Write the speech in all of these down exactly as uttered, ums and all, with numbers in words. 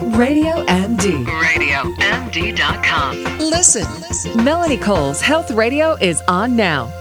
Radio M D. radio M D dot com. Listen. Melanie Cole's Health Radio is on now.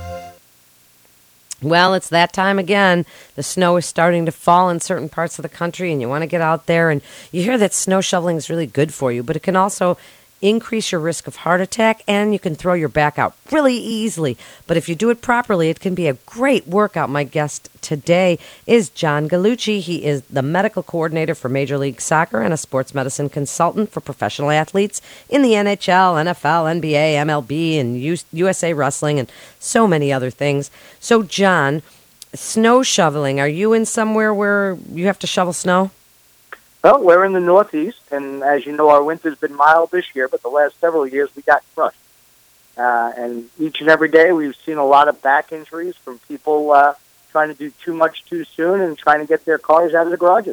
Well, it's that time again. The snow is starting to fall in certain parts of the country, and you want to get out there. And you hear that snow shoveling is really good for you, but it can also increase your risk of heart attack, and you can throw your back out really easily. But if you do it properly, it can be a great workout. My guest today is John Gallucci. He is the medical coordinator for Major League Soccer and a sports medicine consultant for professional athletes in the N H L, N F L, N B A, M L B, and U S A Wrestling, and so many other things. So, John, snow shoveling, are you in somewhere where you have to shovel snow? Well, we're in the Northeast, and as you know, our winter's been mild this year, but the last several years we got crushed. Uh, and each and every day we've seen a lot of back injuries from people uh, trying to do too much too soon and trying to get their cars out of the garages.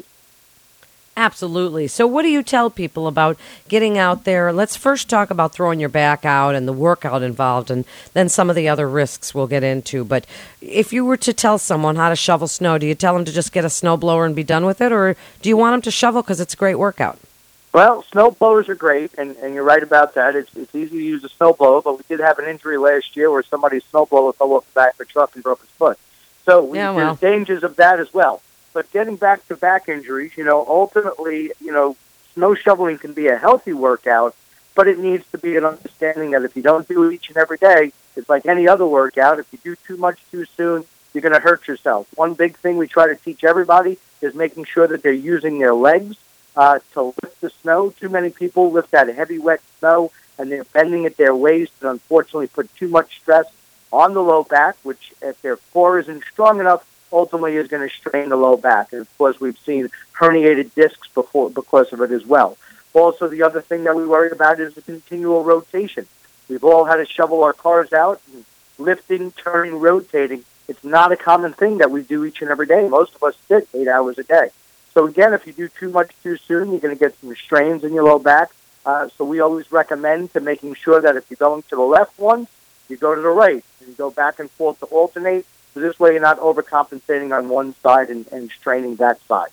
Absolutely. So what do you tell people about getting out there? Let's first talk about throwing your back out and the workout involved, and then some of the other risks we'll get into. But if you were to tell someone how to shovel snow, do you tell them to just get a snowblower and be done with it, or do you want them to shovel because it's a great workout? Well, snow blowers are great, and, and you're right about that. It's, it's easy to use a snow blower, but we did have an injury last year where somebody's snow blower fell off the back of a truck and broke his foot. So we, Yeah, well. there's dangers of that as well. But getting back to back injuries, you know, ultimately, you know, snow shoveling can be a healthy workout, but it needs to be an understanding that if you don't do it each and every day, it's like any other workout. If you do too much too soon, you're going to hurt yourself. One big thing we try to teach everybody is making sure that they're using their legs uh, to lift the snow. Too many people lift that heavy, wet snow, and they're bending at their waist and unfortunately put too much stress on the low back, which if their core isn't strong enough, ultimately is going to strain the low back. And, of course, we've seen herniated discs before because of it as well. Also, the other thing that we worry about is the continual rotation. We've all had to shovel our cars out, and lifting, turning, rotating. It's not a common thing that we do each and every day. Most of us sit eight hours a day. So, again, if you do too much too soon, you're going to get some strains in your low back. Uh, so we always recommend to making sure that if you're going to the left once, you go to the right, and you go back and forth to alternate. So this way you're not overcompensating on one side and, and straining that side.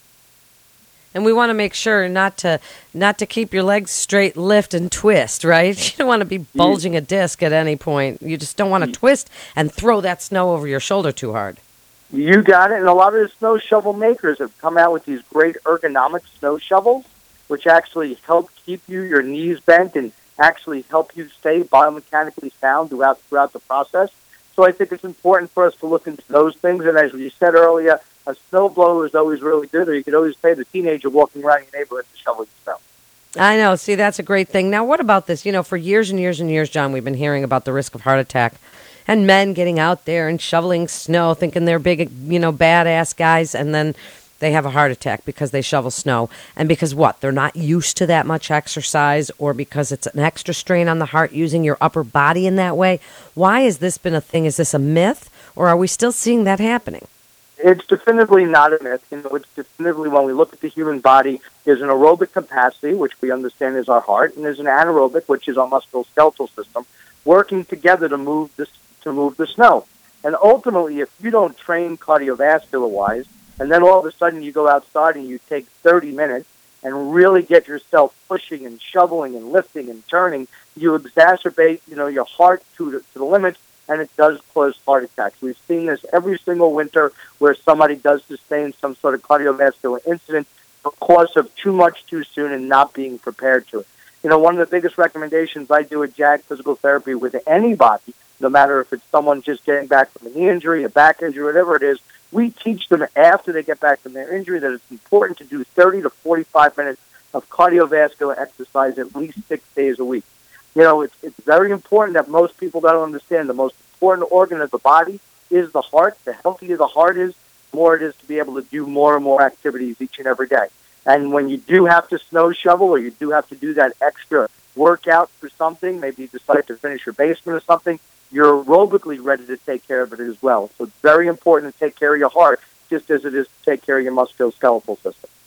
And we want to make sure not to not to keep your legs straight, lift, and twist, right? You don't want to be bulging a disc at any point. You just don't want to twist and throw that snow over your shoulder too hard. You got it. And a lot of the snow shovel makers have come out with these great ergonomic snow shovels, which actually help keep you your knees bent and actually help you stay biomechanically sound throughout throughout the process. So I think it's important for us to look into those things. And as you said earlier, a snow blower is always really good, or you could always pay the teenager walking around your neighborhood to shovel your snow. I know. See, that's a great thing. Now, what about this? You know, for years and years and years, John, we've been hearing about the risk of heart attack and men getting out there and shoveling snow, thinking they're big, you know, badass guys, and then they have a heart attack because they shovel snow. And because what? They're not used to that much exercise, or because it's an extra strain on the heart using your upper body in that way. Why has this been a thing? Is this a myth, or are we still seeing that happening? It's definitively not a myth. You know, it's definitively, when we look at the human body, there's an aerobic capacity, which we understand is our heart, and there's an anaerobic, which is our musculoskeletal system, working together to move this to move the snow. And ultimately, if you don't train cardiovascular-wise, and then all of a sudden you go outside and you take thirty minutes and really get yourself pushing and shoveling and lifting and turning, you exacerbate, you know, your heart to the, to the limit, and it does cause heart attacks. We've seen this every single winter where somebody does sustain some sort of cardiovascular incident because of too much too soon and not being prepared to it. You know, one of the biggest recommendations I do at JAG Physical Therapy with anybody, no matter if it's someone just getting back from a knee injury, a back injury, whatever it is, we teach them after they get back from their injury that it's important to do thirty to forty-five minutes of cardiovascular exercise at least six days a week. You know, it's, it's very important that most people don't understand the most important organ of the body is the heart. The healthier the heart is, the more it is to be able to do more and more activities each and every day. And when you do have to snow shovel, or you do have to do that extra workout for something, maybe you decide to finish your basement or something, you're aerobically ready to take care of it as well. So it's very important to take care of your heart, just as it is to take care of your musculoskeletal system.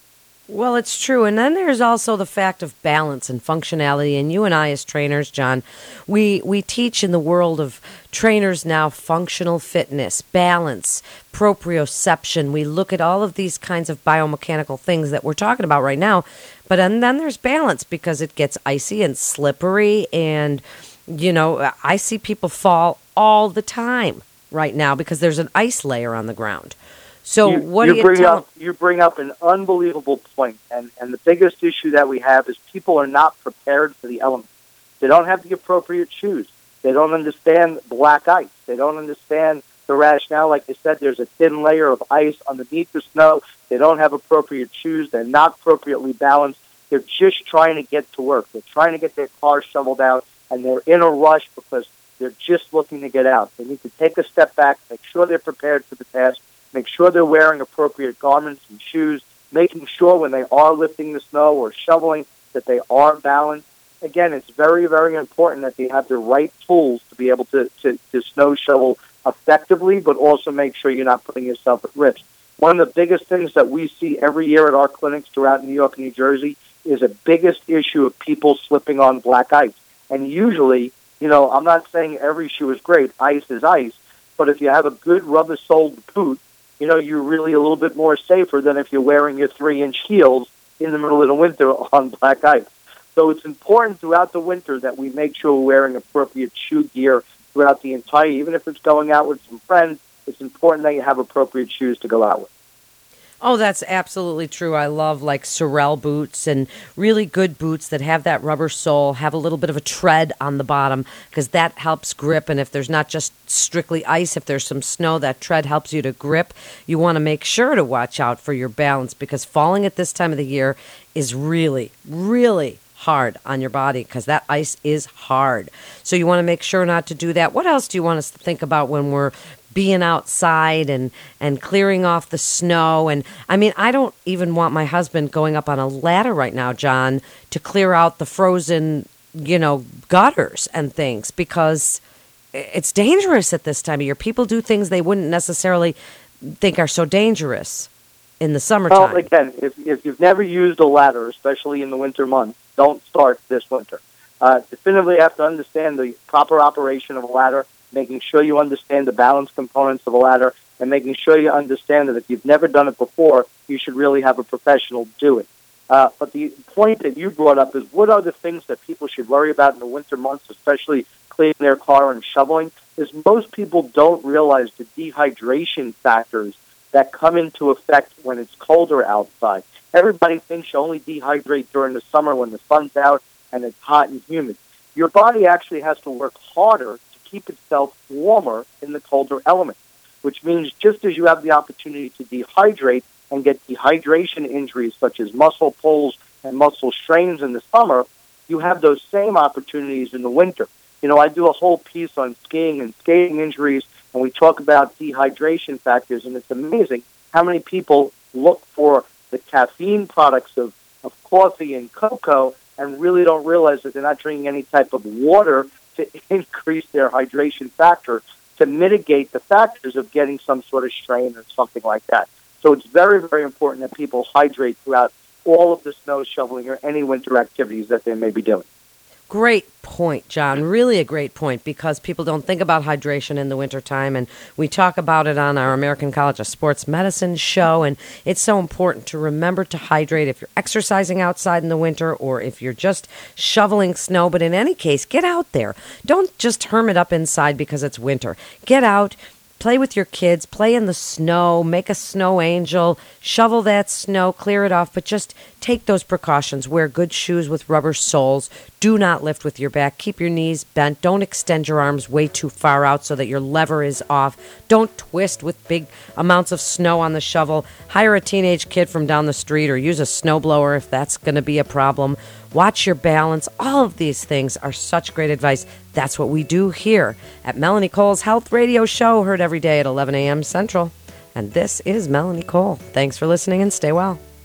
Well, it's true. And then there's also the fact of balance and functionality. And you and I, as trainers, John, we, we teach in the world of trainers now functional fitness, balance, proprioception. We look at all of these kinds of biomechanical things that we're talking about right now. But and then there's balance because it gets icy and slippery. And, you know, I see people fall all the time right now because there's an ice layer on the ground. So you, what you do you bring tell up? You bring up an unbelievable point, and and the biggest issue that we have is people are not prepared for the elements. They don't have the appropriate shoes. They don't understand black ice. They don't understand the rationale. Like I said, there's a thin layer of ice underneath the snow. They don't have appropriate shoes. They're not appropriately balanced. They're just trying to get to work. They're trying to get their car shoveled out, and they're in a rush because they're just looking to get out. They need to take a step back, make sure they're prepared for the task, make sure they're wearing appropriate garments and shoes, making sure when they are lifting the snow or shoveling that they are balanced. Again, it's very, very important that they have the right tools to be able to, to, to snow shovel effectively, but also make sure you're not putting yourself at risk. One of the biggest things that we see every year at our clinics throughout New York and New Jersey is a biggest issue of people slipping on black ice. And usually, you know, I'm not saying every shoe is great. Ice is ice. But if you have a good rubber-soled boot, you know, you're really a little bit more safer than if you're wearing your three-inch heels in the middle of the winter on black ice. So it's important throughout the winter that we make sure we're wearing appropriate shoe gear throughout the entire, even if it's going out with some friends, it's important that you have appropriate shoes to go out with. Oh, that's absolutely true. I love like Sorel boots and really good boots that have that rubber sole, have a little bit of a tread on the bottom because that helps grip. And if there's not just strictly ice, if there's some snow, that tread helps you to grip. You want to make sure to watch out for your balance because falling at this time of the year is really, really hard on your body because that ice is hard. So you want to make sure not to do that. What else do you want us to think about when we're being outside and, and clearing off the snow? And I mean, I don't even want my husband going up on a ladder right now, John, to clear out the frozen, you know, gutters and things because it's dangerous at this time of year. People do things they wouldn't necessarily think are so dangerous in the summertime. Well, again, if, if you've never used a ladder, especially in the winter months, don't start this winter. Uh, definitively have to understand the proper operation of a ladder, making sure you understand the balance components of a ladder, and making sure you understand that if you've never done it before, you should really have a professional do it. Uh, but the point that you brought up is what are the things that people should worry about in the winter months, especially cleaning their car and shoveling, is most people don't realize the dehydration factors that come into effect when it's colder outside. Everybody thinks you only dehydrate during the summer when the sun's out and it's hot and humid. Your body actually has to work harder to keep itself warmer in the colder elements, which means just as you have the opportunity to dehydrate and get dehydration injuries such as muscle pulls and muscle strains in the summer, you have those same opportunities in the winter. You know, I do a whole piece on skiing and skating injuries, and we talk about dehydration factors, and it's amazing how many people look for the caffeine products of, of coffee and cocoa and really don't realize that they're not drinking any type of water to increase their hydration factor to mitigate the factors of getting some sort of strain or something like that. So it's very, very important that people hydrate throughout all of the snow shoveling or any winter activities that they may be doing. Great point, John. Really a great point because people don't think about hydration in the wintertime, and we talk about it on our American College of Sports Medicine show, and it's so important to remember to hydrate if you're exercising outside in the winter or if you're just shoveling snow. But in any case, get out there. Don't just hermit up inside because it's winter. Get out. Play with your kids, play in the snow, make a snow angel, shovel that snow, clear it off, but just take those precautions. Wear good shoes with rubber soles. Do not lift with your back. Keep your knees bent. Don't extend your arms way too far out so that your lever is off. Don't twist with big amounts of snow on the shovel. Hire a teenage kid from down the street or use a snowblower if that's going to be a problem. Watch your balance. All of these things are such great advice. That's what we do here at Melanie Cole's Health Radio Show, heard every day at eleven a.m. Central. And this is Melanie Cole. Thanks for listening and stay well.